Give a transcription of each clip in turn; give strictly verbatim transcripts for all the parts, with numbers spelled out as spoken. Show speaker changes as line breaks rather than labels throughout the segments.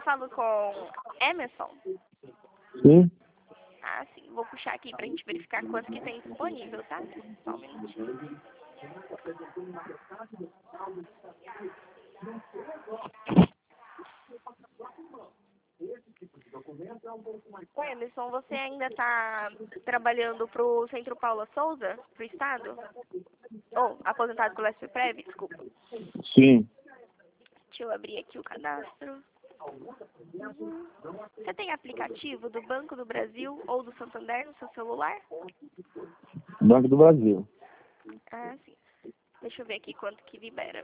falo com Emerson?
Sim.
Ah, sim. Vou puxar aqui pra gente verificar quanto que tem disponível, tá? Só um minutinho. Oi, Emerson, você ainda está trabalhando para o Centro Paula Souza, para o Estado? Ou, aposentado pelo S P Prev, desculpa.
Sim.
Deixa eu abrir aqui o cadastro. Uhum. Você tem aplicativo do Banco do Brasil ou do Santander no seu celular?
Banco do Brasil.
Ah, sim. Deixa eu ver aqui quanto que libera.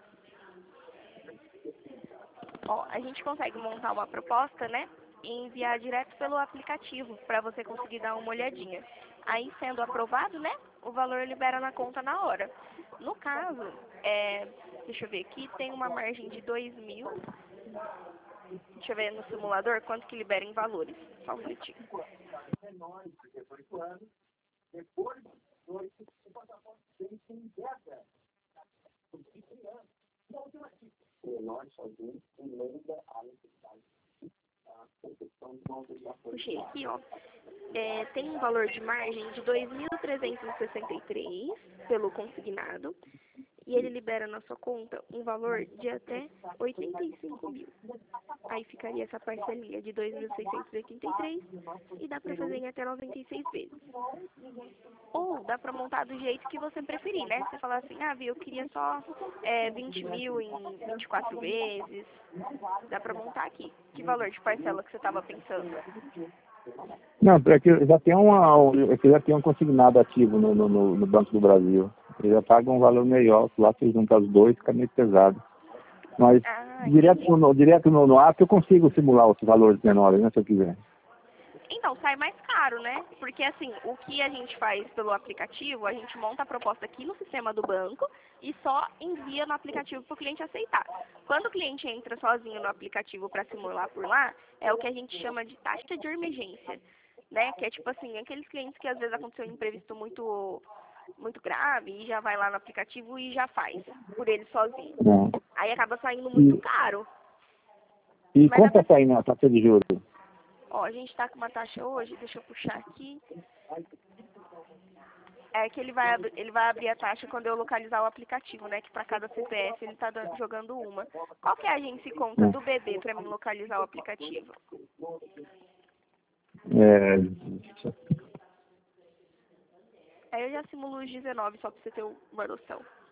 Ó, a gente consegue montar uma proposta, né? E enviar direto pelo aplicativo, para você conseguir dar uma olhadinha. Aí, sendo aprovado, né? O valor libera na conta na hora. No caso, é, deixa eu ver aqui, tem uma margem de dois mil. Deixa eu ver no simulador quanto que libera em valores. Só um minutinho. Puxei aqui, ó. É, tem um valor de margem de dois mil trezentos e sessenta e três pelo consignado. E ele libera na sua conta um valor de até oitenta e cinco mil. Aí ficaria essa parcelinha de dois mil seiscentos e oitenta e três e dá para fazer em até noventa e seis vezes. Ou dá para montar do jeito que você preferir, né? Você falar assim, ah, viu, eu queria só é, vinte mil em vinte e quatro vezes. Dá para montar aqui. Que valor de parcela que você estava pensando?
Não, é que eu já tem uma, é que já tem um consignado ativo no, no, no Banco do Brasil. Ele já paga um valor melhor, lá você junta os dois, fica meio pesado. Mas
Ah,
direto, no, direto no, no app eu consigo simular os valores menores, né, se eu quiser.
Então, sai mais caro, né? Porque, assim, o que a gente faz pelo aplicativo, a gente monta a proposta aqui no sistema do banco e só envia no aplicativo para o cliente aceitar. Quando o cliente entra sozinho no aplicativo para simular por lá, é o que a gente chama de taxa de emergência, né? Que é tipo assim, aqueles clientes que às vezes aconteceu um imprevisto muito, muito grave e já vai lá no aplicativo e já faz, por ele sozinho.
Não.
Aí acaba saindo muito
E,
caro.
e
Mas dá
quanto
pra...
está saindo a taxa de juros?
Ó, a gente tá com uma taxa hoje, deixa eu puxar aqui. É que ele vai, ab- ele vai abrir a taxa quando eu localizar o aplicativo, né? Que para cada C P F ele tá dan- jogando uma. Qual que é a agência e conta do bebê para mim localizar o aplicativo?
É,
Aí eu já simulo os dezenove só para você ter uma noção.